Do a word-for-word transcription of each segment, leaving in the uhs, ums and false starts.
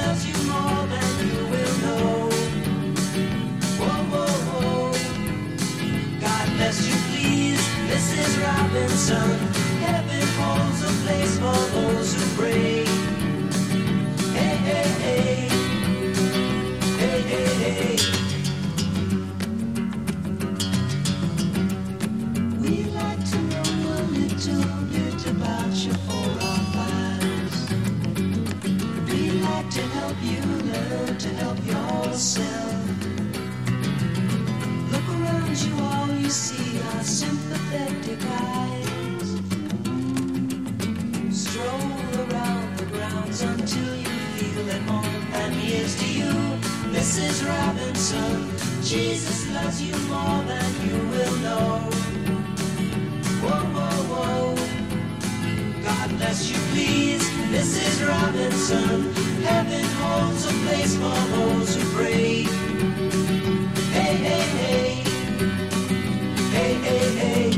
loves you more than you will know. Whoa, whoa, whoa. God bless you, please, Missus Robinson. Heaven holds a place for those who pray. Hey, hey, hey. Hey, hey, hey. We'd like to know a little bit about you for our files. We'd like to help you learn to help yourself. Look around you, all you see are sympathetic eyes. Stroll around the grounds until you feel at home. And here's to you, Missus Robinson. Jesus loves you more than you will know. Whoa, whoa, whoa. God bless you, please, Missus Robinson. Heaven holds a place for those who pray. Hey, hey, hey. Hey, hey, hey.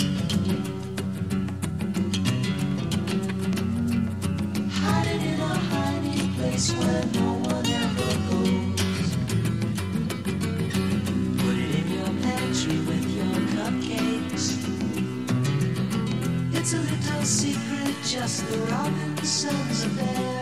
Hiding in a hiding place where no one ever goes. Put it in your pantry with your cupcakes. It's a little secret, just the Robinsons affair.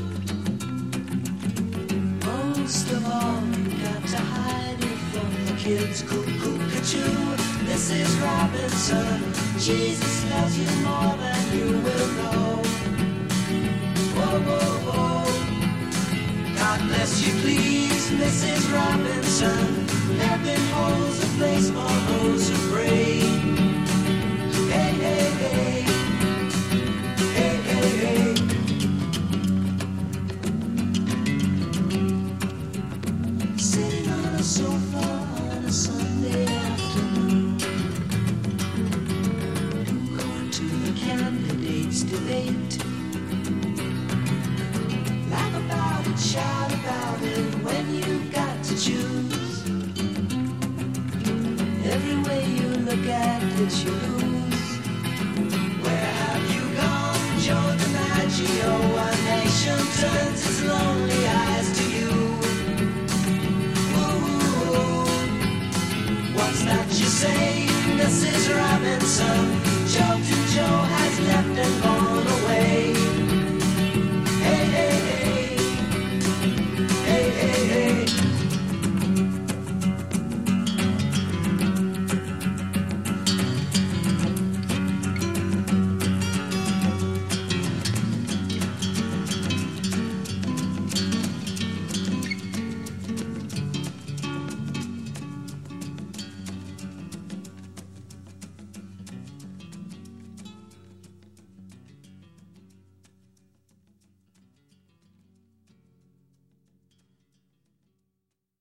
Most of all, you got to hide it from the kids. Cuckoo-cuckoo, Missus Robinson. Jesus loves you more than you will know. Whoa, whoa, whoa. God bless you, please, Missus Robinson. Heaven holds a place for those who pray. Hey, hey, hey. Hey, hey, hey. Sitting on a sofa on a Sunday afternoon, going to the candidates' debate. Laugh about it, shout about it when you've got to choose. Every way you look at it, you lose. Where have you gone, Joe DiMaggio? A nation turns its lonely eyes to you. Ooh, what's that you say, Missus Robinson? Joe